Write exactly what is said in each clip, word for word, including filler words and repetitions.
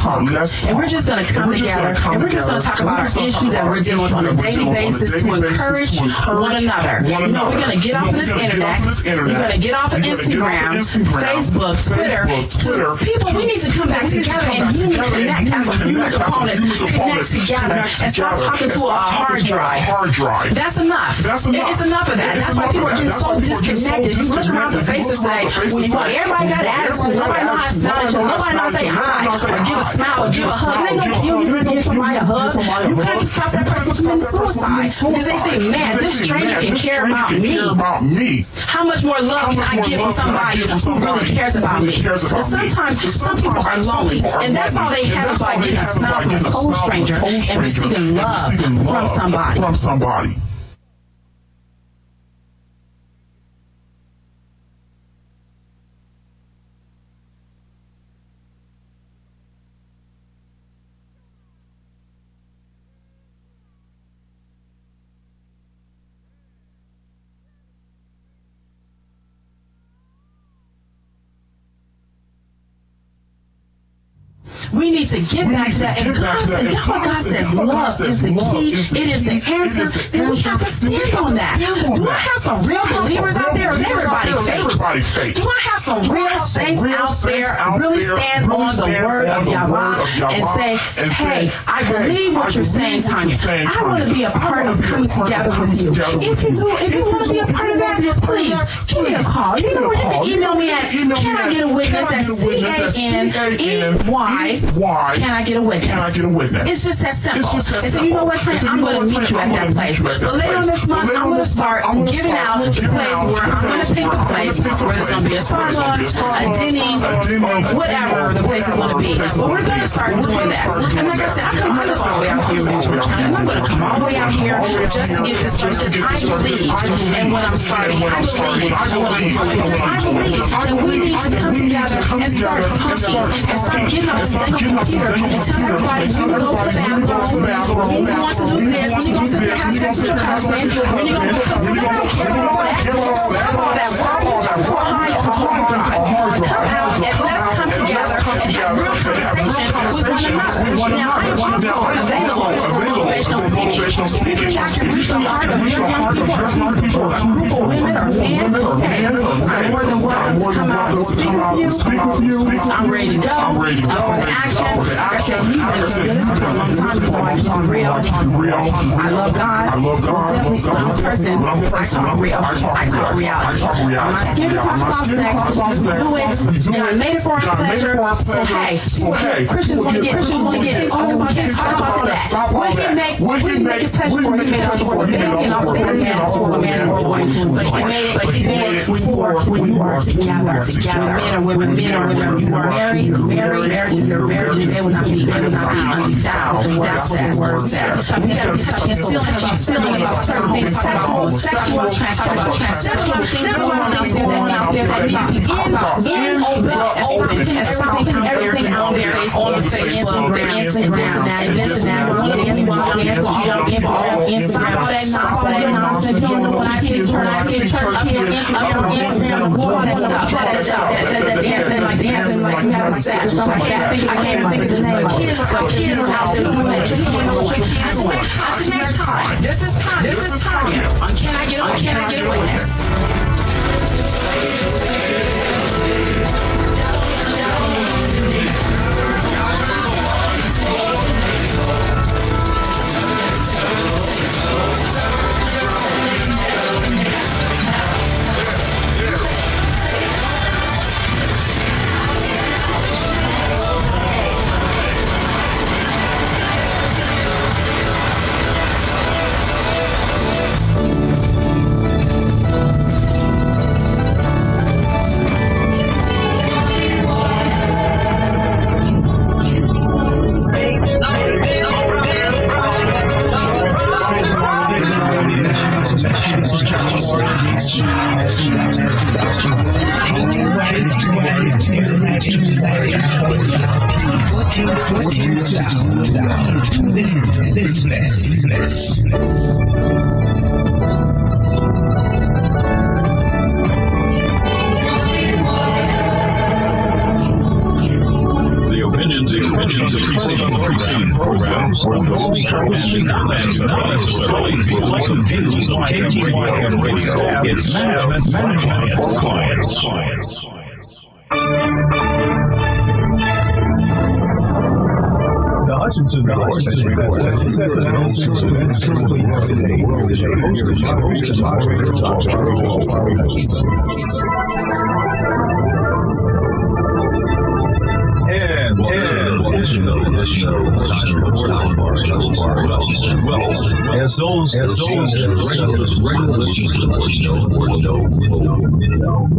talk. And we're just going to come together and we're just going to talk about our issues that we're dealing with on a daily basis to encourage one another. You know, we're going to get off of this internet. We're going to get off of Instagram, Facebook, Twitter. People, we need to come back together and human connect as a human components, connect together and stop talking to a hard drive. That's enough. It's enough of that. That's why people are getting so disconnected. You look around the faces today, when you want everybody got an attitude, nobody knows how to smile at you, nobody knows how to say hi, or give a smile, or give a hug. They don't you even give somebody a hug. You can't stop that person from committing suicide because they say, man, this stranger can care about me. How much more love can I give from somebody who really cares about me? But sometimes some people are lonely, and that's all they have is by getting a smile from a cold stranger and receiving love from somebody. From somebody. We need to get back to that. And God says, you know what God says? Love is the key. It is the answer. And we have to stand on that. Do I have some real believers out there? Or is everybody fake? Do I have some real saints out there really stand on the word of Yahweh and say, hey, I believe what you're saying, Tanya. I want to be a part of coming together with you. If you do, if you want to be a part of that, please give me a call. You know where you can email me at can I get a witness at C A N E Y. Why can I get a witness? Can I get a witness? It's just that simple. And so you know what, Trent? I'm going to meet you at that place. But later on this month, I'm going to start giving out the place where I'm going to pick the place where there's going to be a Starbucks, a Denny's, or whatever the place is going to be. But we're going to start doing that. And like I said, I come I live all the way out here in Ventura County. And I'm going to come all the way out here just to get this started because I believe in what I'm starting. I believe in what I'm doing. Because I believe that we need to come together and start talking and start getting up and getting up here and tell everybody when you go to the bathroom, when you want to do this, when you go sit there and have sex with your husband, when you go to the room, I don't care about all that. Stop all that. Why are you talking to a high or a hard drive? Come out and let's come together and have real conversation with one another. Now, I am also available for motivational speaking. If you think I can reach the heart of your young people or a group of women or men, hey, I'm more than welcome to come out and speak with you. I'm ready to go. I'm ready to go. For the action, like I said, you've been doing this for a long time before I keep it real. I love God. I love God. Definitely, but I'm a person. I talk real. I talk reality. I'm not scared to talk about sex. We do it. God made it for our pleasure. So hey, Christians want to get Christians want to get talk about this, talk about that. We can make we can make it pleasure for He made it for a man and also a man or a man or a boy. But He made it, but He made it for when you are together, together, men or women, men or women. You are married, married, marriage. Your marriages, they will not be, they will not be undefiled. That's that word says. We got to be touching and feeling about feeling about certain things, sexual, sexual, sexual, sexual things going out there that need to be talked about. In open, open, and stopping everything out there on the Facebook, the Instagram, and this and that. We're looking at one dance for all Instagram. Stop all that nonsense. You know what I see? When I see church kids up on Instagram, go all that stuff, that stuff, that that dancing like dancing like you have sex. I can't think, I can't even think of the name. But kids, but kids are out there doing that. You can't know what kids doing. Until next time. This is time. This is time. On Can I Get On Can I Get a Witness? The opinions expressed the preceding programs or the speaker and not necessarily reflect the views of K G Y M Radio, its management, management, or clients. The Hutchinson Report is analysis of events truly of today. Hosted by hosted moderator Doctor Larry Hutchinson. And and well, as those as those regular regular listeners know or know.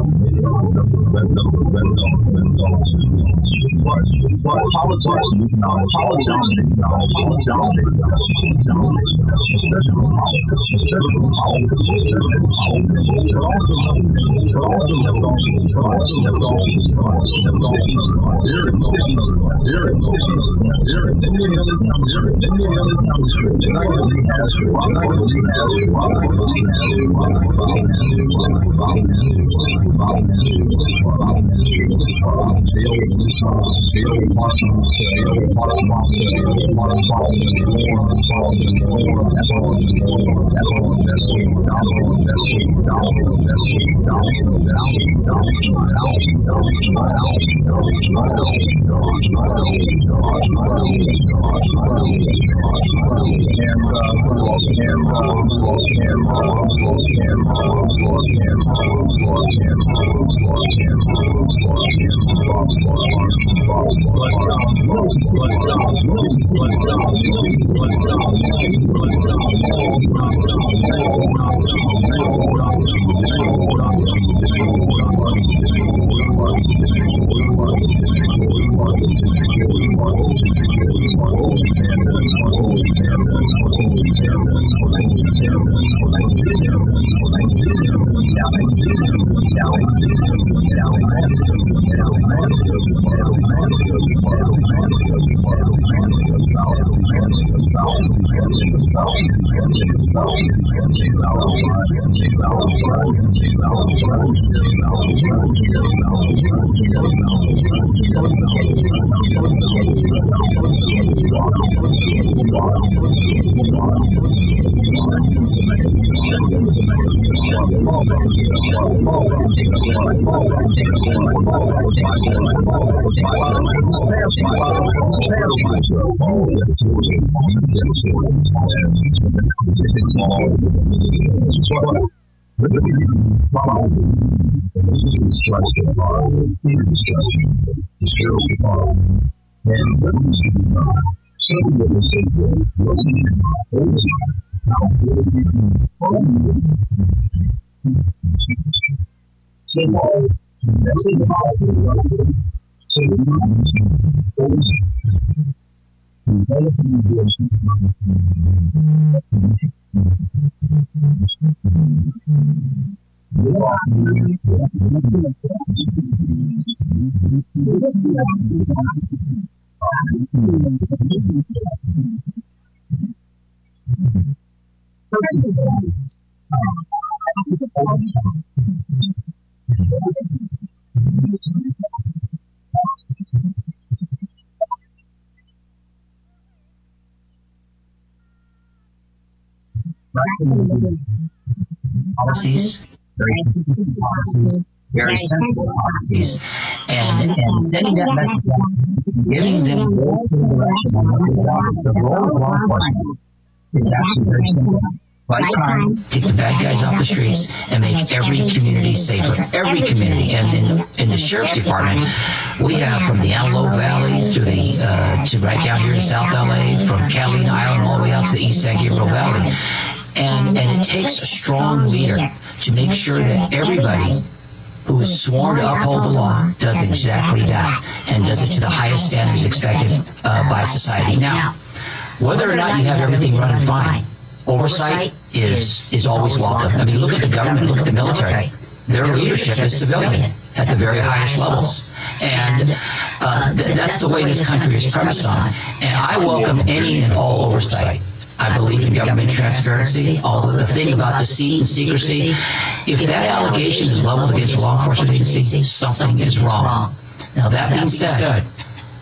Policies, very consistent policies, very sensible policies, and, and sending that message out, giving them more direction on what is out. The role of law enforcement is actually very simple. Fight crime, take the bad guys off the streets, and make every community safer. Every community. And in, in the sheriff's department, we have from the Antelope Valley through the uh, to right down here in South L A, from Catalina Island all the way out to the East San Gabriel Valley. And, and it takes a strong leader to make sure that everybody who is sworn to uphold the law does exactly that and does it to the highest standards expected uh, by society. Now, whether or not you have everything running fine, oversight is is always welcome. I mean, look at the government, look at the military. Their leadership is civilian at the very highest levels. And uh, th- that's the way this country is premised on. And I welcome any and all oversight. I believe in government transparency, although the thing about deceit and secrecy, if that allegation is leveled against a law enforcement agency, something is wrong. Now, that being said,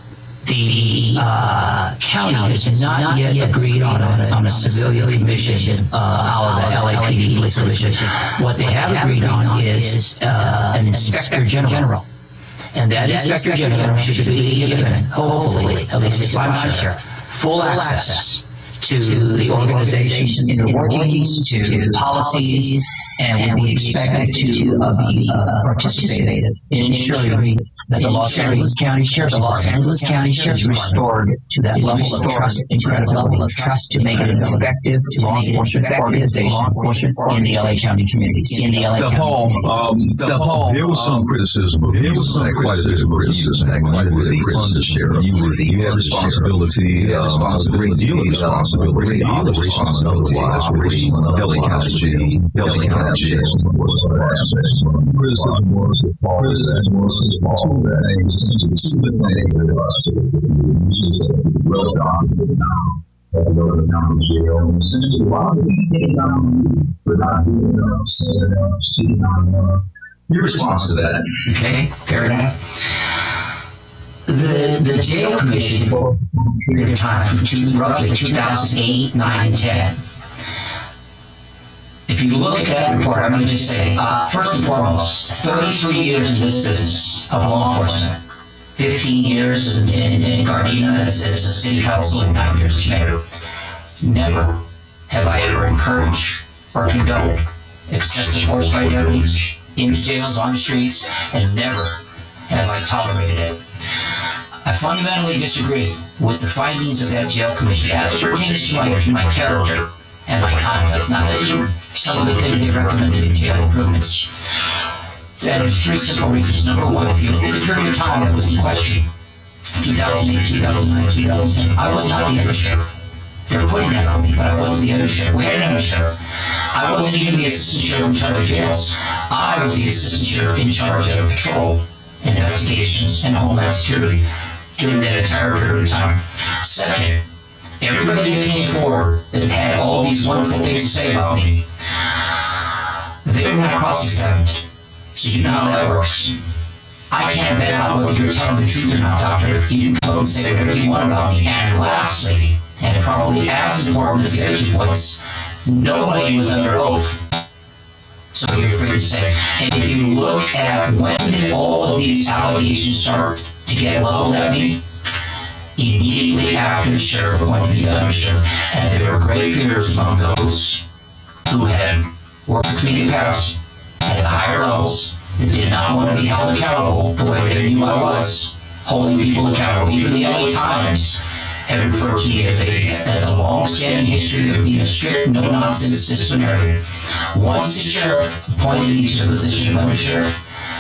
The uh, county has not yet agreed on a, on a civilian commission, uh, a la the L A P D police commission. What they have agreed on is uh, an inspector general. And that inspector general should be given, hopefully, at least I'm not sure, full access to the organization's inner workings, to policies, and will be expected to uh, be uh, participate in ensuring that the Los Angeles County Sheriff's the Los Angeles County Sheriff's restored to that level of trust, incredible level of trust, to make it an effective law enforcement organization in the L A County communities. In the L A the County Paul, um, the Paul, There was some criticism of there you, was some quite a bit of criticism. When you were the under sheriff, you were the you had responsibility, uh, a great deal of responsibility, a great deal of responsibility as raising L A County jail, L A County jail. Criticism was that Paul, criticism was that Paul, that a essentially submitting to us, which is well documented now. Although the county jail, and essentially, why would we take down without doing enough, saying enough, speaking out enough? Your response to that? Okay, fair enough. The, the jail commission for a period of time, from two, roughly two thousand eight, nine, and ten. If you look at that report, I'm going to just say, uh, first and foremost, thirty-three years in this business of law enforcement, fifteen years in, in, in Gardena as, as a city council, and nine years as mayor. Never have I ever encouraged or condoned excessive force by deputies in the jails, on the streets, and never have I tolerated it. I fundamentally disagree with the findings of that jail commission as it pertains to my, my character and my conduct, not as some of the things they recommended in jail improvements. And there's three simple reasons. Number one, if you look at the period of time that was in question, two thousand eight, two thousand nine, two thousand ten, I was not the undersheriff. They're putting that on me, but I wasn't the undersheriff. We had an undersheriff. I wasn't even the assistant sheriff in charge of jails. I was the assistant sheriff in charge of patrol, investigations, and homeland security during that entire period of time. Second, everybody that came forward that had all these wonderful things to say about me, they were not cross-examined. So you know how that works. I can't bet out whether you're telling the truth or not, doctor. You can come and say whatever you want about me. And lastly, and probably as important as the other two points, nobody was under oath. So you're free to say. And if you look at when did all of these allegations start to get leveled at me, immediately after the sheriff appointed me the undersheriff. And there were great fears among those who had worked with me in the past at the higher levels that did not want to be held accountable the way they knew I was, holding people accountable. Even the L A Times have referred to me as a, as a long-standing history of being a strict, no-nonsense disciplinarian. Once the sheriff appointed me to the position of undersheriff,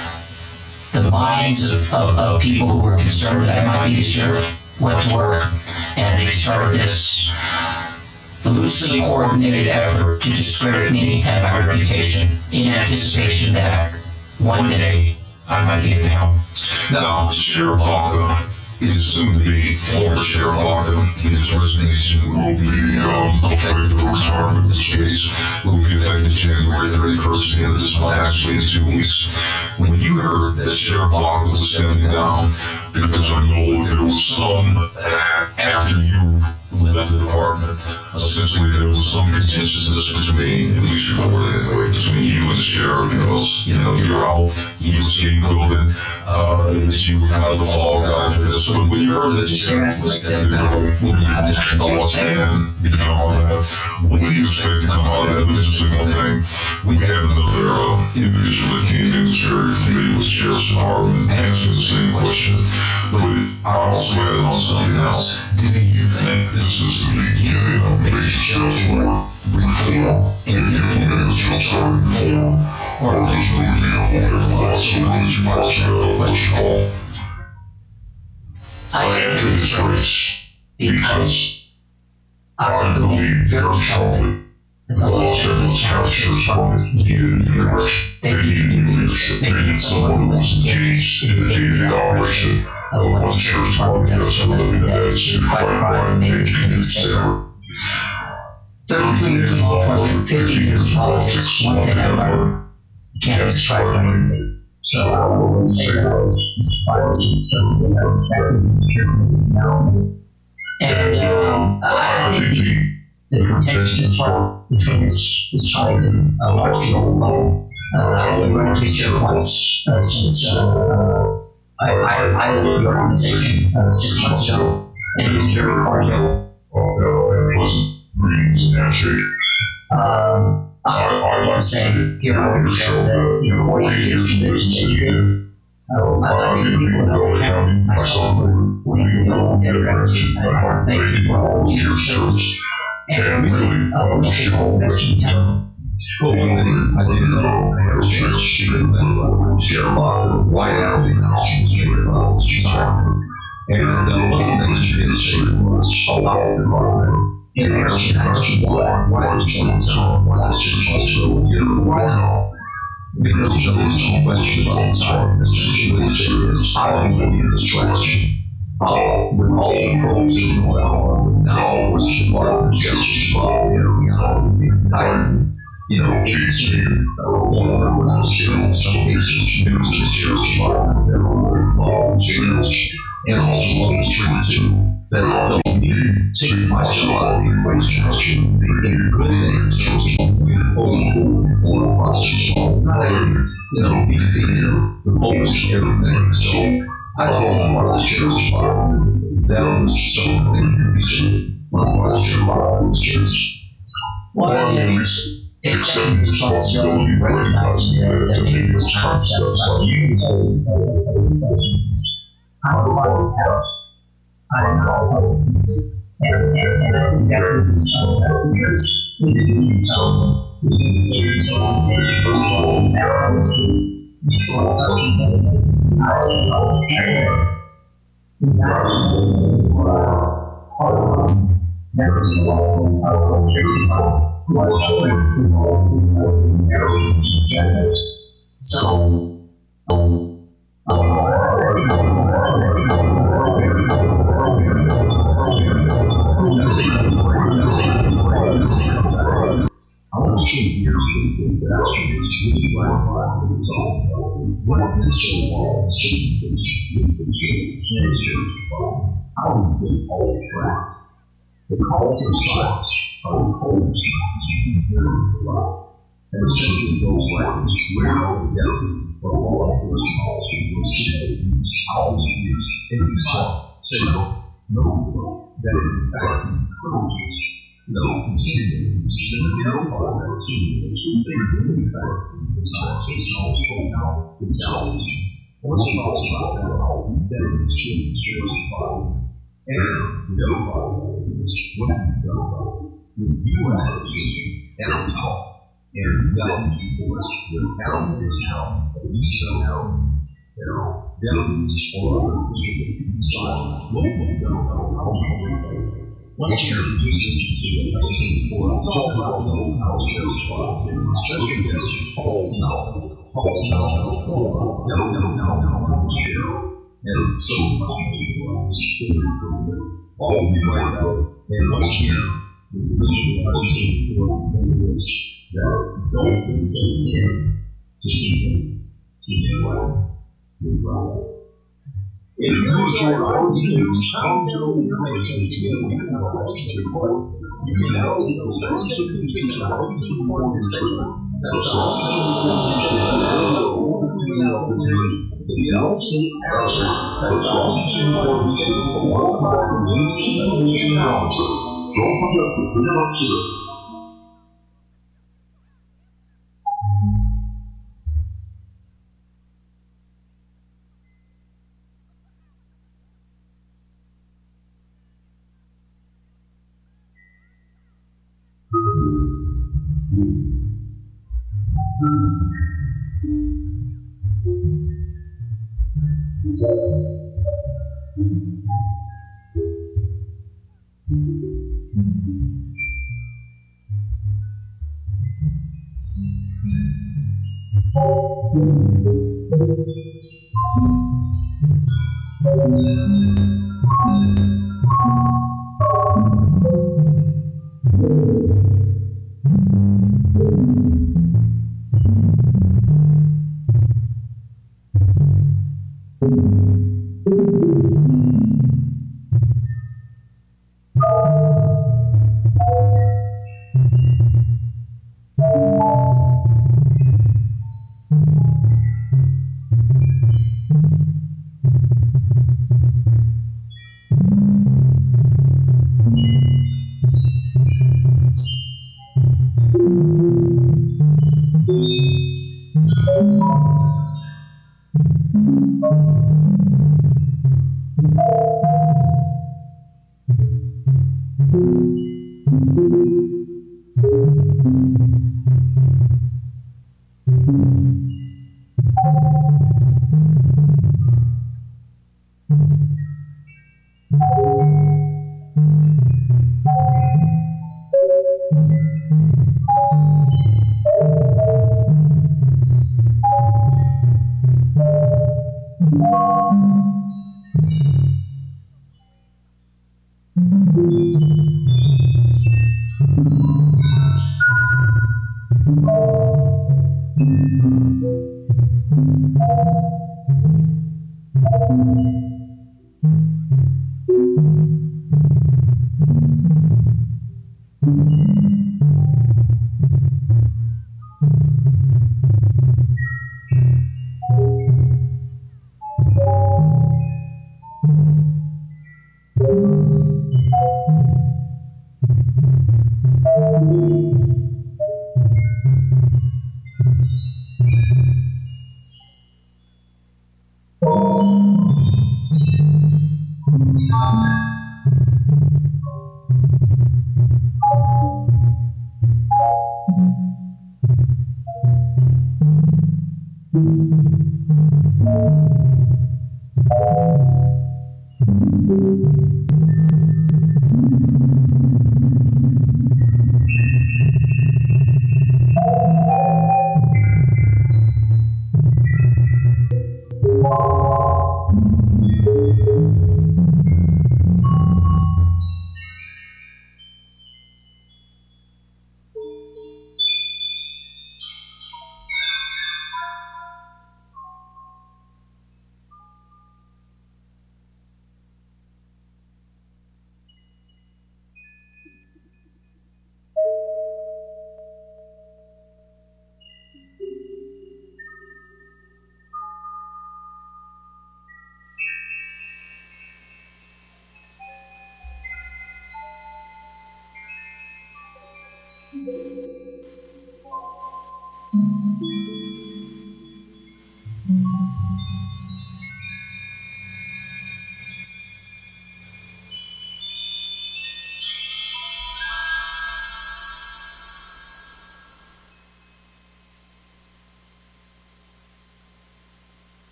the minds of, of, of people who were concerned that I might be the sheriff went to work, and they started this loosely coordinated effort to discredit me and my reputation in anticipation that one day I might be at the helm. Now, Sheriff Baca is assumed to be former Sheriff Baca. His resignation will be um, effective retirement in this case. Will be effective January thirty-first, the end of this month, actually in two weeks. When you heard that Sheriff Baca was stepping down, because I know there was some after you left the department, essentially there was some contentiousness between, at least reported anyway, between you and the sheriff, because, you know, you're out, you were scapegoated, uh, that you were kind of the fall guy for this. So when you heard that the sheriff was stepping down, what were your initial thoughts? And beyond all that, what do you expect to come out of that? This is a single thing. We had another um, individual that came in who's very familiar with the sheriff's department, answering the same question, but I also added on something else. Do you think this is the beginning of major sheriff's work, reform, and implementing sheriff's work reform, or is it really a wonderful possibility you might share a question? I answer this choice because I believe very strongly that the Los Angeles County Sheriff's Department needed a new direction. They needed new leadership. They needed someone who was engaged in the day-to-day operation of the Los Angeles Department that was living that is to fight crime and make communities safer. thirty-three years in law enforcement, fifteen years in politics, one thing I learned, you can't just try to So I will say that I was inspired to so that I was back in the church now. And um, I think the, the contentious part between this, this tribe and uh, large people level, uh, I would like to share once uh, since uh, uh, I, I, I left the organization uh, six months ago, and it was very cordial. Um, I, I want to say here on your show that you know, forty years in business that you did. Uh, I think people know Karen, myself, we know their gratitude. I want to thank you for all your service and really uh, wish you all the best in time. Well, one thing I did know, I had a chance to see them and share a lot of White House announcements during this time. And uh, one of the things you did say was a lot of department. And asking asking why, why is twenty seven, why is six months ago, you know, why now? Because you know, there's no question about the time. Essentially, what he said is, I don't want to be a distraction. Uh, with all the folks that are going on now, what's the Department of Justice involved in reality, the entire, you know, eighteen reformer without still, in some cases, members of the Sheriff's Department that were involved in jails, and also on the street too. That I felt needed to take myself out of the equation as to be a good thing in terms of pulling for the process of not every, you know, being the, the focus of everything. So I thought on part of the Sheriff's Department, that was something that could be said on part of the Sheriff's Department was just. Well, it's accepting responsibility and recognizing that that maybe it was time to step aside. I'm a part of the house. I don't know, and, and, and I think that would be some of years. We didn't do so. We didn't do so. And it was all narrow to restore something. I don't know, and we got to hold on. Never so long, I will check it out. Was so narrow to so, I want to change your thinking that actually is really why I'm talking what this so long changing this with the James Ministers how we did all the track. The calls of silence are the cold signs you can hear in the light. And essentially those weapons wear out the devil for law enforcement officers will see that use always use any song, signal, no word that in fact encourages no continuing to no part of team is in fact it's not just also now it's salvation. Once you talk about that all then it's in the body. And no body is when you go when you are at a position and on top and that people without this now at least so now there are devils or other things inside what we don't know how to Once you're in position for a talk about the whole house shows spot, especially as Paul's now, Paul's now, no, no, no, no, no, share, and so much people all of you right now, and once again, the position of our for is that don't things that we can to see them, to do well, do well. If you enjoy our videos, content information to you in our artistic report, you can now leave those artistic features in our artistic report segment. That's our artistic report segment. If you don't speak, that's our artistic report segment for one part of music and technology. Don't forget to put it up here.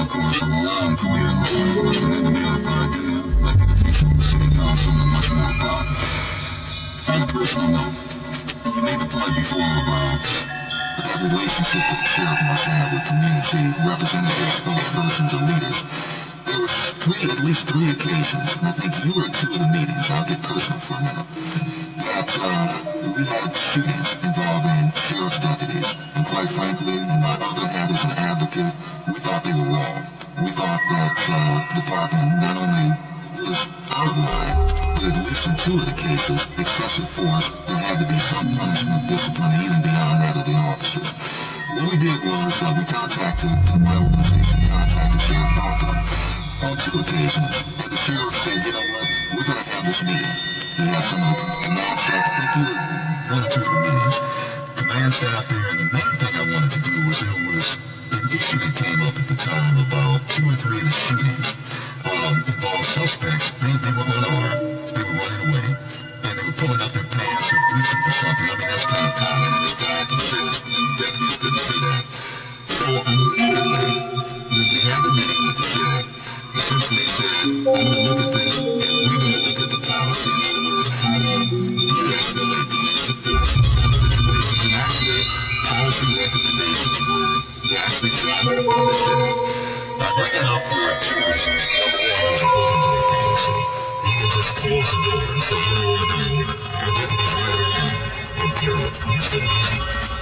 of course, a long career in law enforcement and the Maricopa Dale, elected official in the city council, and much more important. On a personal note, I made the point before about that relationship that the sheriff must have with community representatives, spokespersons, and leaders. There was three, at least three occasions, and I think you were at two of the meetings. I'll get personal for a minute. That uh, we had shootings involving sheriff's deputies, and quite frankly, on my other hand as an advocate, we thought they were wrong. We thought that uh, the department not only was out of line, but at least in two of the cases, excessive force, there had to be some punishment, discipline, even beyond that of the officers. What we did was uh, we contacted, my organization contacted Sheriff Parker on two occasions, and the sheriff said, you know what, we're going to have this meeting. He has some of the command staff that do it, one or two of the meetings, command staff there, and the main thing I wanted to do was there was an issue that came up at the time about two or three of the shootings um, involved suspects. They, they were unarmed, they were running away, and they were pulling up their pants and reaching for something. I mean, that's kind of common in this type of sheriff. Deputies couldn't say that. So immediately, when we had the meeting with the sheriff, essentially said, I'm going to look at this, and we're going to look at the policy. In other words, how do you de-escalate the use of force in some situations? And actually, policy recommendations were vastly drawn up by the sheriff. I bring it up for two reasons. Number one, there's an open door policy. You can just close the door and say, you know what, I mean, your deputies right around, and period. It's that easy.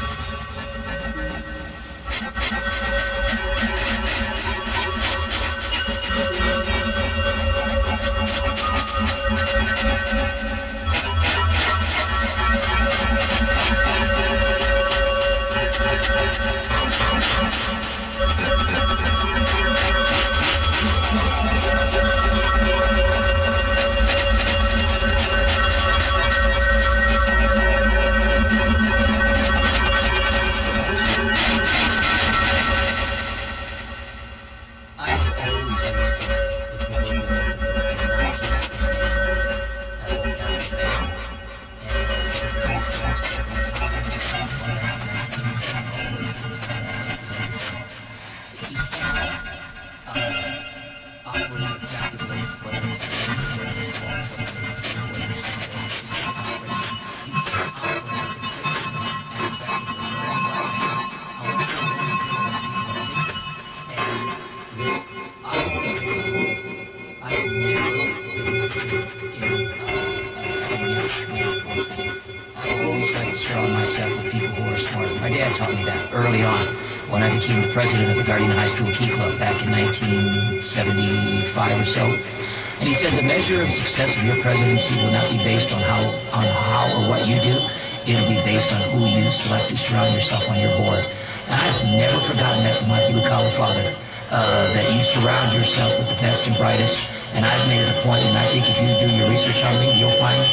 President of the Gardena High School Key Club back in nineteen seventy-five or so. And he said the measure of success of your presidency will not be based on how on how or what you do. It'll be based on who you select to surround yourself on your board. And I've never forgotten that from my blue collar father, uh, that you surround yourself with the best and brightest. And I've made it a point, and I think if you do your research on me, you'll find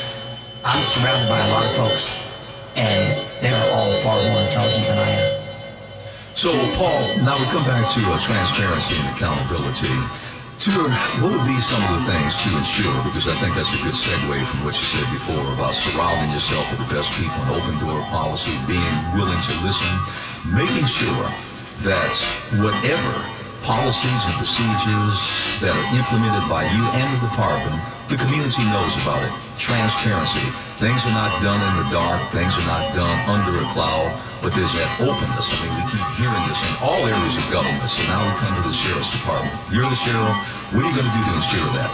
I'm surrounded by a lot of folks, and they're all far more intelligent than I am. So, Paul, now we come back to uh, transparency and accountability. To, uh, what would be some of the things to ensure, because I think that's a good segue from what you said before about surrounding yourself with the best people, an open door policy, being willing to listen, making sure that whatever policies and procedures that are implemented by you and the department, the community knows about it. Transparency. Things are not done in the dark. Things are not done under a cloud. But there's that openness. I mean, we keep hearing this in all areas of government. So now we come to the sheriff's department. You're the sheriff. What are you going to do to ensure that?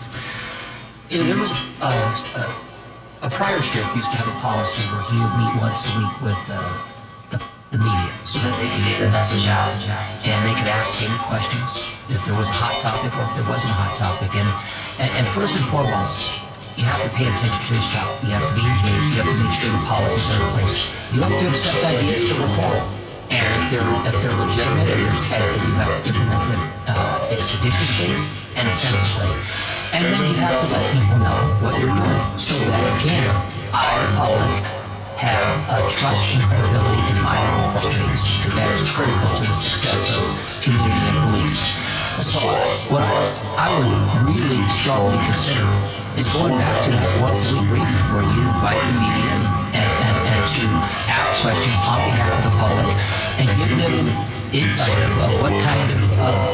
You know, there was a, a, a prior sheriff used to have a policy where he would meet once a week with uh, the, the media so that they could get the message out and they could ask any questions if there was a hot topic or if there wasn't a hot topic. And, and, and first and foremost, you have to pay attention to yourself. You have to be engaged. You have to make sure the policies are in place. You have to accept ideas to reform. And if they're, if they're legitimate, and you have to implement them uh, expeditiously and sensibly. And then you have to let people know what you're doing so that, again, our public have a trust and credibility in my law enforcement agency, because that is critical to the success of community and police. So what I, I would really strongly consider is going back to that once a week briefing where you invite the media and, and, and to ask questions on behalf of the public and give them insight of what kind of uh,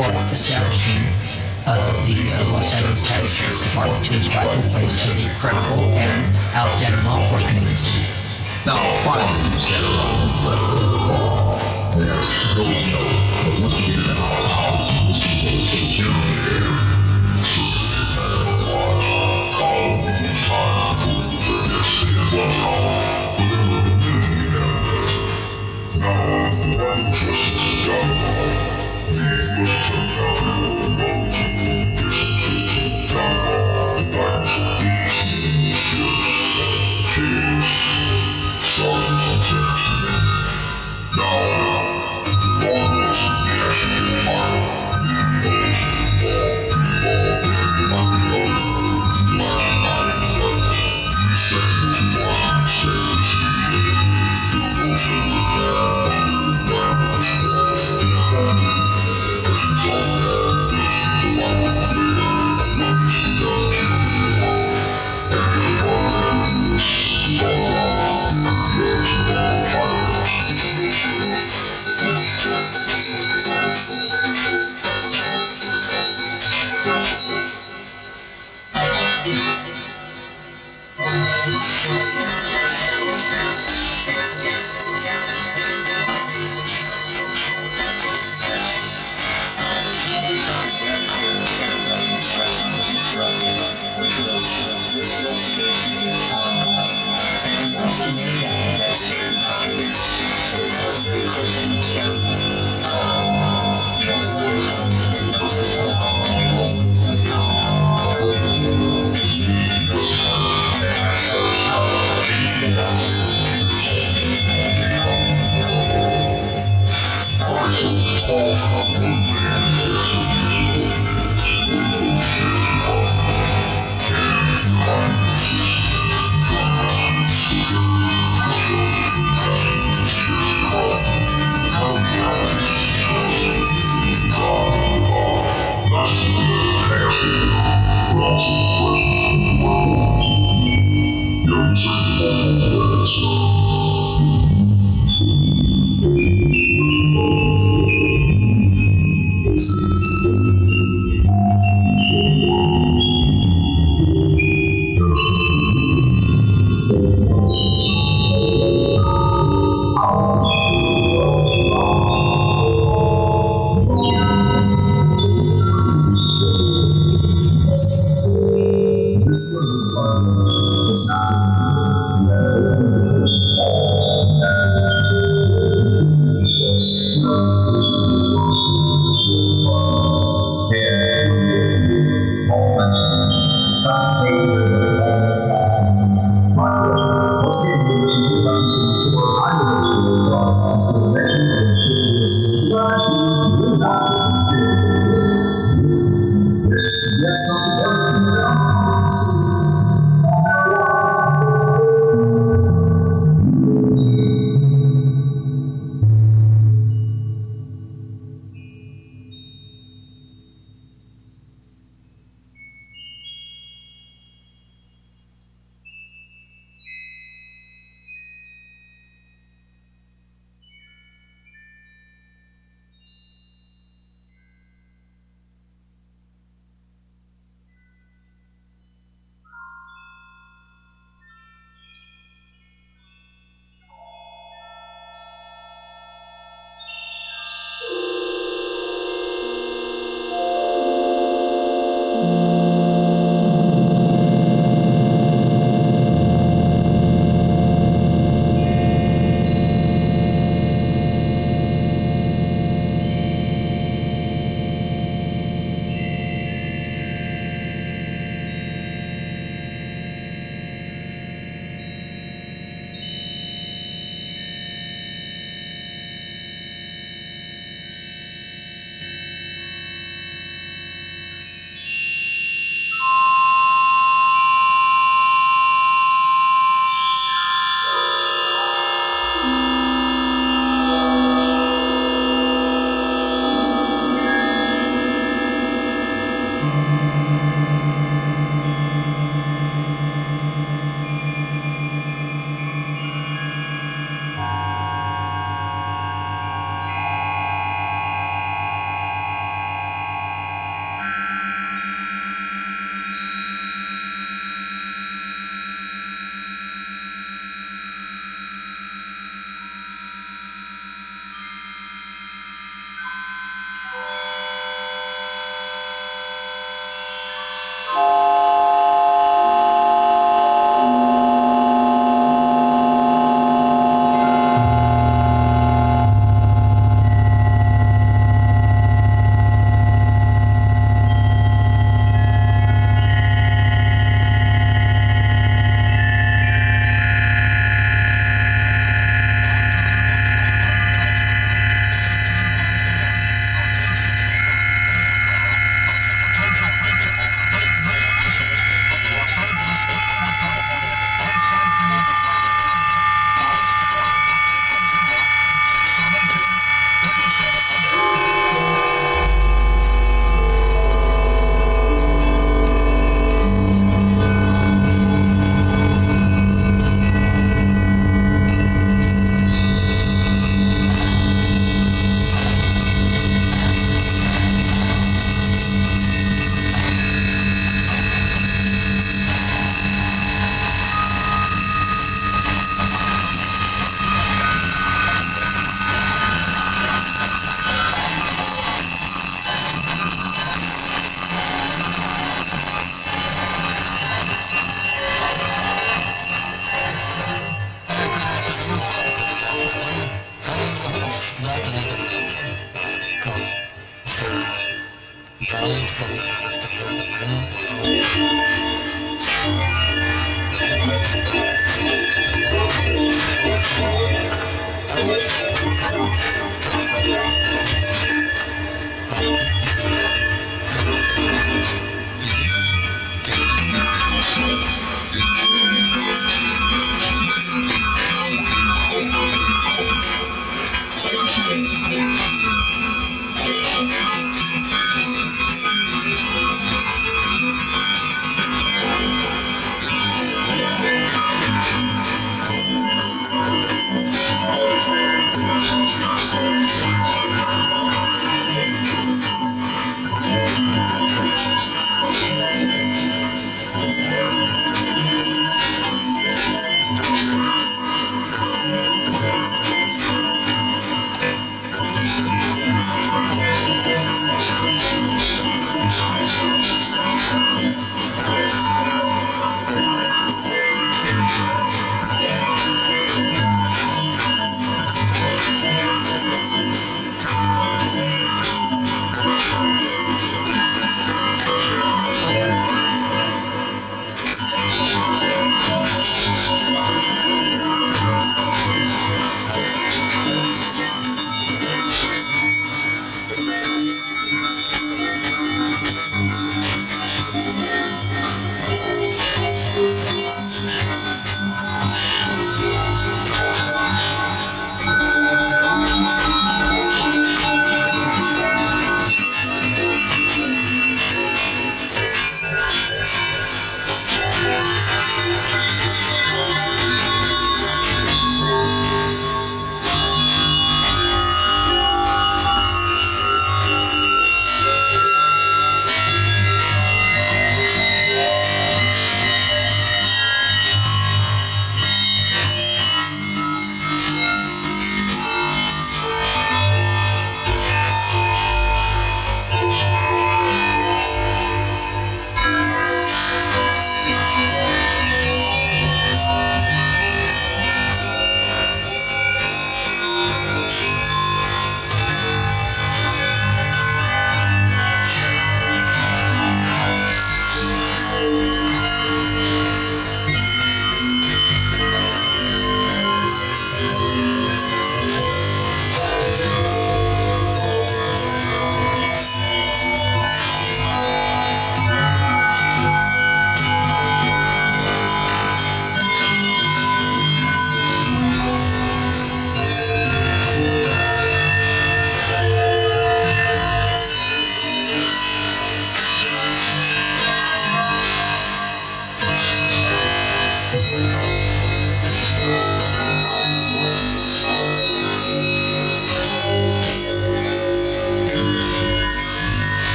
for establishing uh, the uh, Los Angeles County Sheriff's Department to its rightful place as a credible and outstanding law enforcement agency. Now, finally, you said it all, but there's those know that once you get in the house, you can take care of it.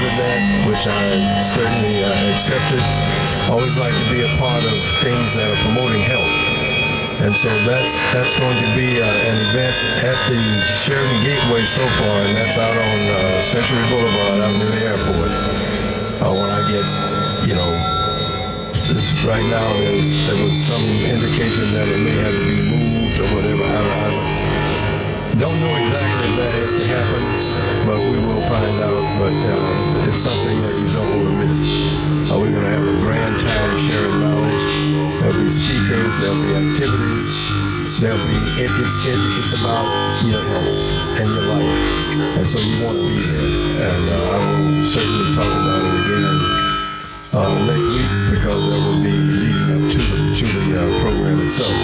of that, which I certainly uh, accepted. Always like to be a part of things that are promoting health. And so that's that's going to be uh, an event at the Sheridan Gateway so far, and that's out on uh, Century Boulevard out near the airport. Uh, when I get, you know, this, right now there's, there was some indication that it may have to be moved or whatever. I, I don't know exactly if that has to happen, but we will find out. But uh, it's something that you don't want to miss. Uh, we're going to have a grand time sharing knowledge. There'll be speakers, there'll be activities, there'll be, it, it's, it, it's about your health and your life. And so you want to be there. And uh, I will certainly talk about it again uh, next week, because that will be leading up to the, to the uh, program itself.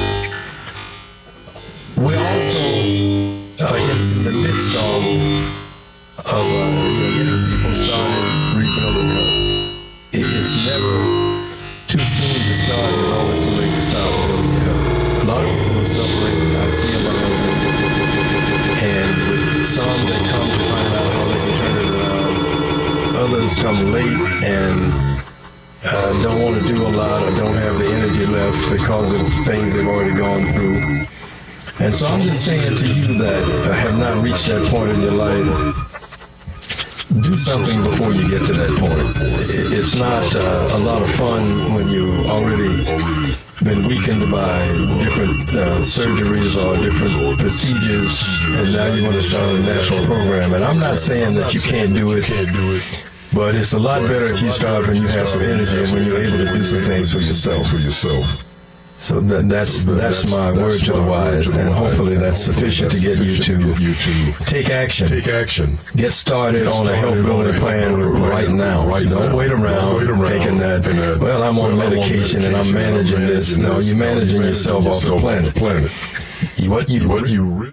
We're also uh, in the midst of, of uh, you know, getting people started rebuilding health. It, it's never too soon to start, it's always too late to stop building your health. A lot of people are suffering. I see a lot of them. And with some, they come to find out how they can turn it around. Others come late and uh, don't want to do a lot or don't have the energy left because of things they've already gone through. And so I'm just saying to you that uh, have not reached that point in your life, do something before you get to that point. It's not uh, a lot of fun when you've already been weakened by different uh, surgeries or different procedures, and now you want to start a national program. And I'm not saying that you can't do it, can't do it, but it's a lot better if you start when you have some energy and when you're able to do some things for yourself. For yourself. So that, that's that's my word to the wise, and hopefully that's sufficient to get you to take action. Take action. Get started on a health building plan right now. Don't wait around thinking that, well, I'm on medication and I'm managing this. No, you're managing yourself off the planet. What you what you.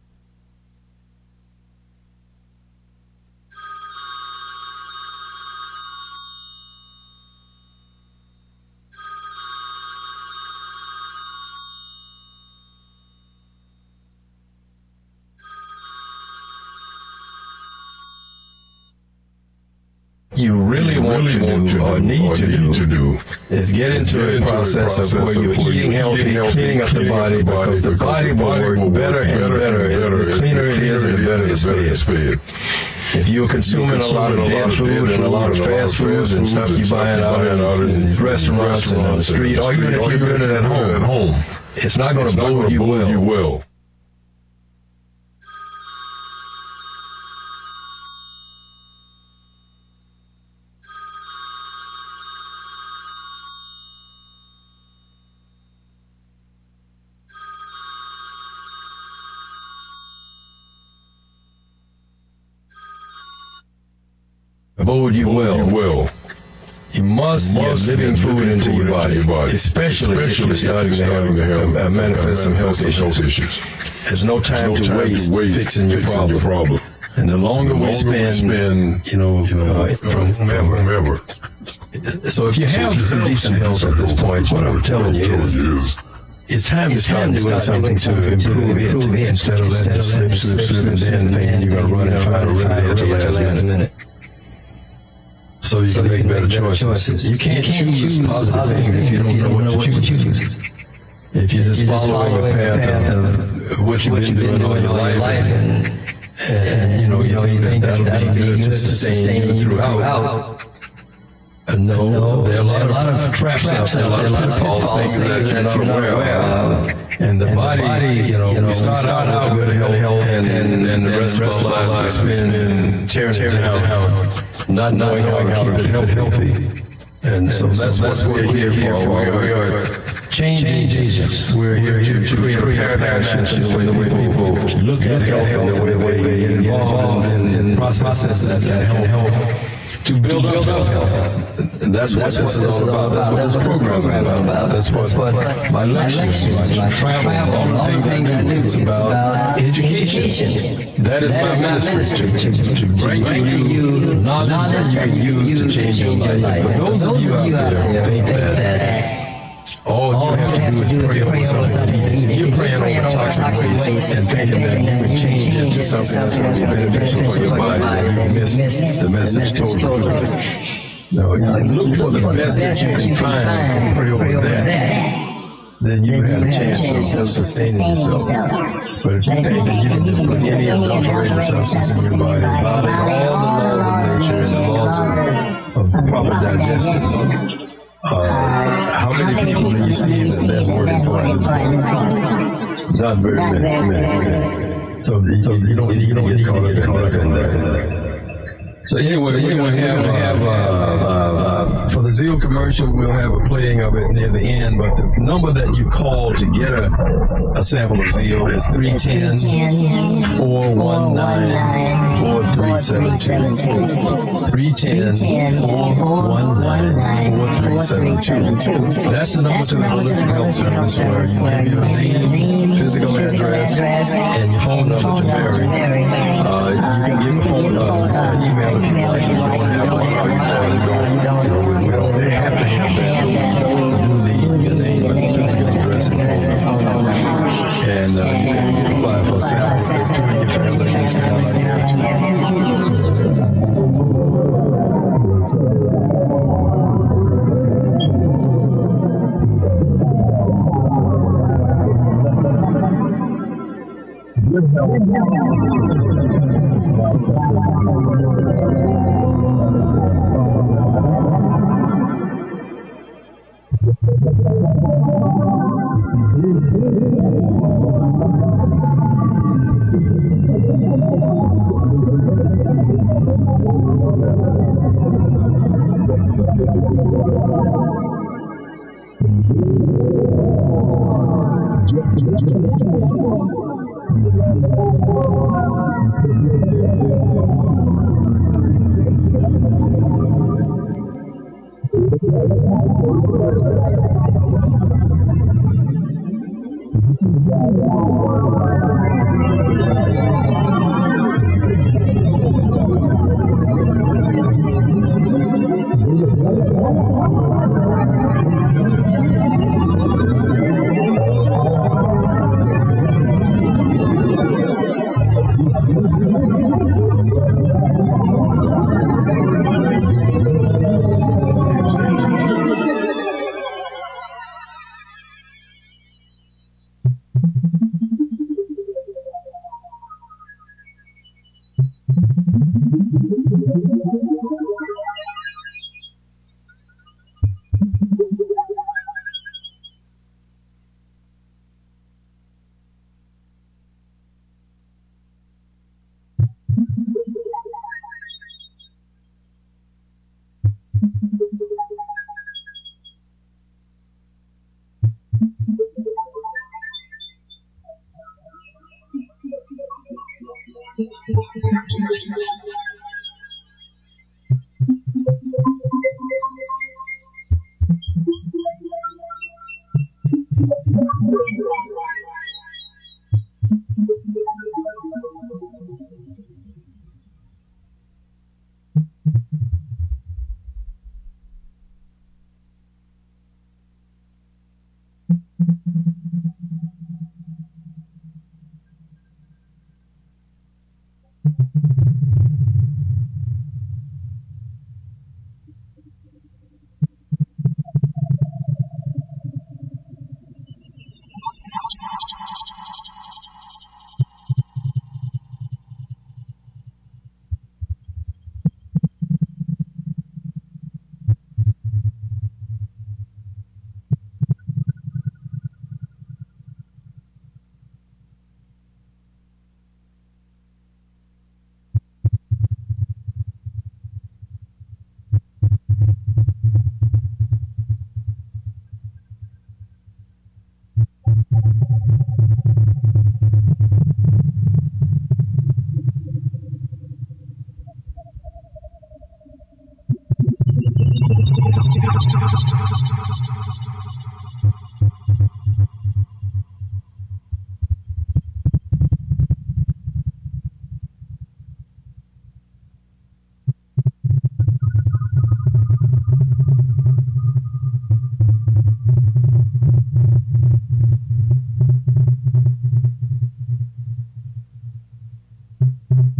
You really want to do or need to do is get into a process of where you're eating healthy, cleaning up the body, because the body will work better and better. The cleaner it is, and the better it's fed. If you're consuming a lot of dead food and a lot of fast foods and stuff you buy out in these restaurants and on the street, or even if you're doing it at home, it's not going to bode you well. Bode you well. You must get living food into your body, especially if you're starting to have uh, manifest some health issues. There's no time to waste fixing your problem. And the longer we spend, you know, uh, from whomever. So if you have some decent health at this point, what I'm telling you is, it's time to start doing something to improve it, instead of letting it slip, slip, slip, and then thinking you're going to run and find a remedy at the last minute. So you so can make better choices. choices. You can't, you can't choose, choose positive things if you don't know what, what to choose. choose. If you're just, you're just following, following a path, path of, of what you've been doing all your life, life and, and, and you know you, know, you think that that'll be good to sustain you throughout. Uh, no, no, there are a lot, lot of, of traps out there, a lot of pitfalls, things that you're not aware of. And the body, you know, we start out with good health, and then the rest of our lives we spend tearing it down, not knowing how to keep it healthy. And so that's what we're here for. We are changing agents. We're here to create a paradigm shift in the way people look at health and the way they get involved in processes that can help to build up health. That's what this is all about. That's what the program is about. That's what my lectures, my travel, all the things I do is about education. That is my ministry, to bring to you knowledge that you can use to change your life. But those of you out there who think that All you have to do is pray over something. You're praying over toxic waste and thinking that you can change it to something that's going to be beneficial for your body, and you miss the message totally. No, you look for the best that you can find and pray over that. Then you have a chance of self-sustaining yourself. But if you think that you can just put any adulterated substance in your body, violating all the laws of nature and the laws of, of proper digestion, uh, how many people do you see that that's working for in this body? Not very many. many, many. So, so you don't need to get caught up in that. So anyway, anyway, have, have uh, uh, for the Zeal commercial, we'll have a playing of it near the end. But the number that you call to get a, a sample of Zeal is three one zero, four one nine, four three seven two. three one zero, four one nine, four three seven two. That's the number to the Holistic Health Service where you give your name, physical address, and your phone number to Barry. Uh, you can give a phone uh, email. If you like, you don't have one, or you don't, you know, we don't have to have that. You need your name and physical address and phone number. And uh, you can apply for a sample for two of your family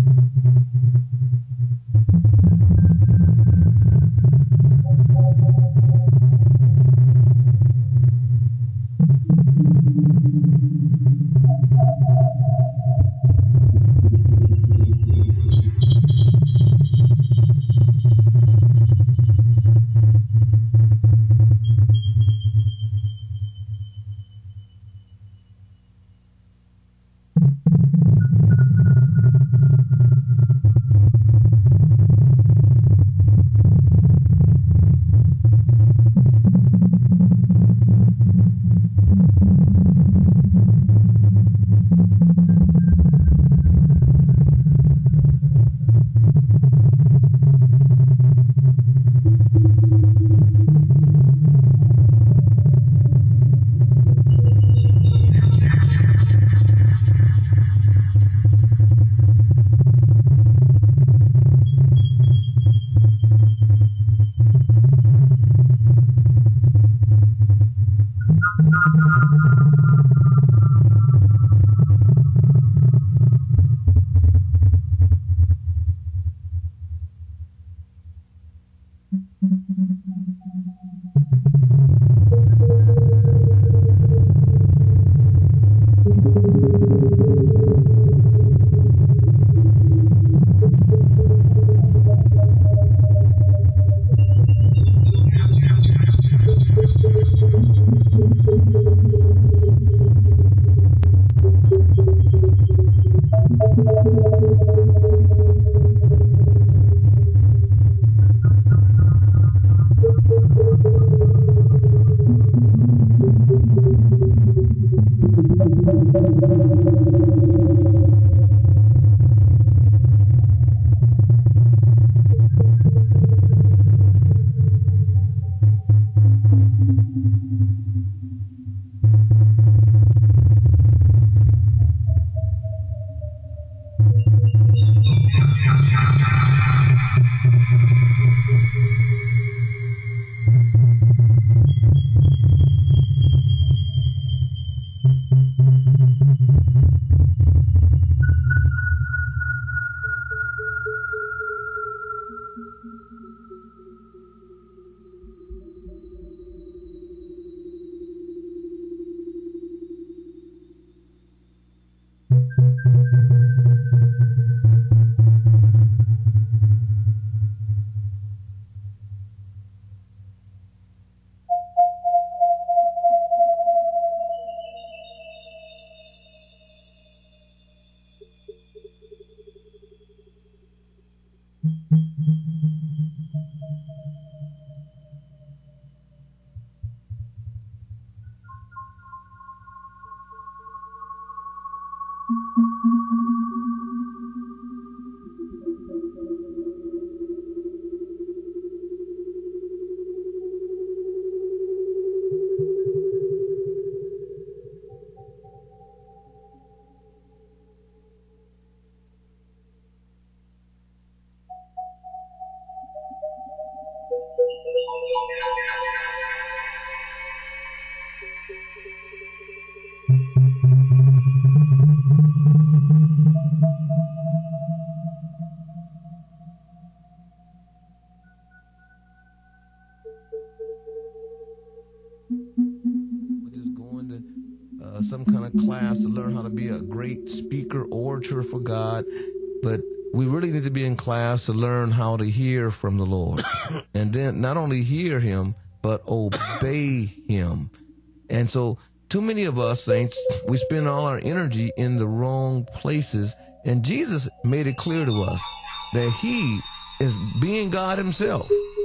Some kind of class to learn how to be a great speaker, orator for God, but we really need to be in class to learn how to hear from the Lord. And then not only hear him, but obey him. And so too many of us, saints, we spend all our energy in the wrong places. And Jesus made it clear to us that he is being God himself.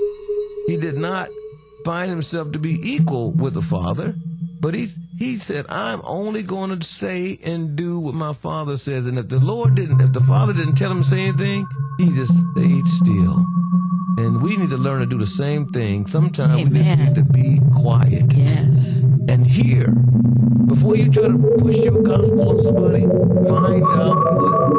He did not find himself to be equal with the Father, but he's He said, I'm only going to say and do what my Father says. And if the Lord didn't, if the Father didn't tell him to say anything, he just stayed still. And we need to learn to do the same thing. Sometimes Amen. We just need to be quiet. Yes. And hear. Before you try to push your gospel on somebody, find out what